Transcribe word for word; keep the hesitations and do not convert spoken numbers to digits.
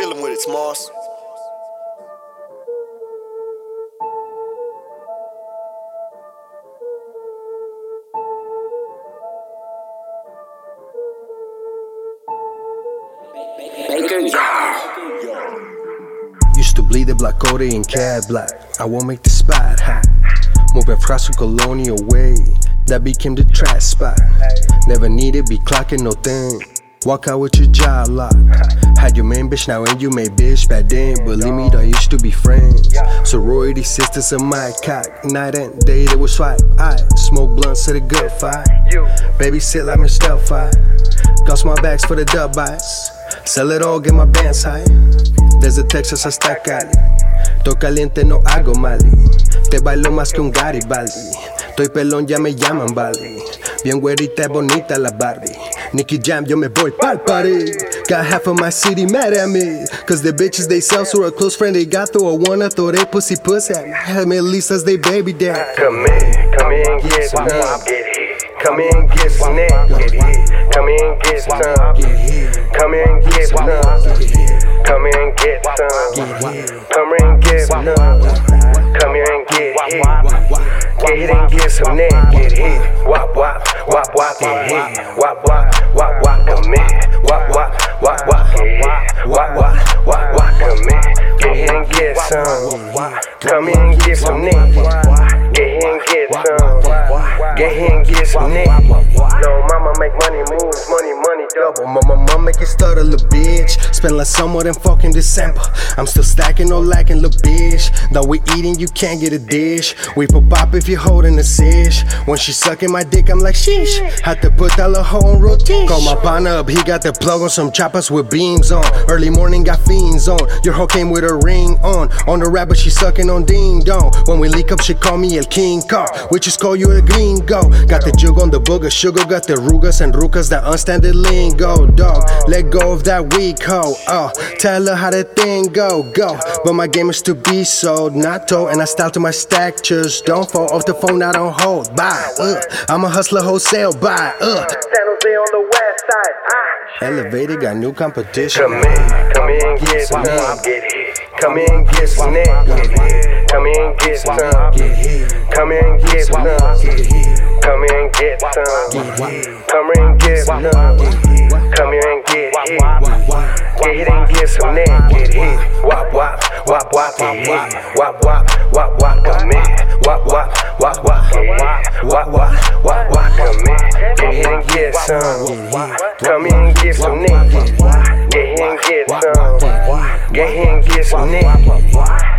Kill him with it, Smalls. Used to bleed the black coat in cat black. I won't make the spot hot. Move across a colonial way. That became the trash spot. Never needed be clocking no thing. Walk out with your jaw locked. Had your main bitch, now ain't you made bitch. Back then, believe me, I used to be friends. Sorority sisters of my cock. Night and day, they would swipe. I smoke blunts to the good fight. Baby sit like my stealth fight. Got small bags for the dub bites. Sell it all, get my bands high. Desde Texas hasta Cali. Estoy caliente, no hago mali. Te bailo más que un Garibaldi. Estoy pelón, ya me llaman Baldi. Bien güerita, bonita la Barbie. Nicky Jam, yo me voy pa'l party. Got half of my city mad at me. Cause the bitches they sell to a close friend they got through a one. I throw they pussy pussy at me. Had me at least as they baby dad. Come in, come in, get some. Come in, get some neck. Come in, get some. Come in, get some. Come in, get some. Come in, get some. Come here and get hit. Get hit and get some neck. Get hit. Wop wop, wop wop, get hit. Wop wop, wop wop, come in. Wop wop, wop wop, get hit. Wop wop, wop wop, come in. Get hit and get some. Come in and get some neck. Get hit and get some. Get hit and get some neck. No mama make money moves, money money double. My mama make it start a little bitch. Spend less summer than fucking December. I'm still stacking, no lacking, little bitch. Though we eating, you can't get a dish. We put pop if you're holding a cish. When she sucking my dick, I'm like sheesh. Had to put that little hoe on rotation. Call my partner up, he got the plug on some choppers with beams on. Early morning got fiends on. Your hoe came with a ring on. On the rap, but she sucking on ding dong. When we leak up, she call me El King Car. We just call you a gringo. Got the jug on the booger, sugar got the rugas and rucas, that unstandard lingo, dog. Let go of that weak hoe, oh. Tell her how that thing go, go. But my game is to be sold, not told. And I style to my stack, just don't fall off the phone, I don't hold. Bye, uh. I'm a hustler wholesale, bye, uh. San Jose on the west side, ah. Elevated, got new competition. Come in, come in, get some. Come in, get some neck. Come in, get some. Come in, get some. Come in, get some. Come in, get some. Come here and get hit. Get hit and get some neck. Get hit. Wop wop, wop wop, get hit. Wop wop, wop wop, come in. Wop wop, wop wop, get hit. Wop wop, wop wop, come in. Get hit and get some. Come in and get some neck. Get hit and get some. Get hit and get some neck.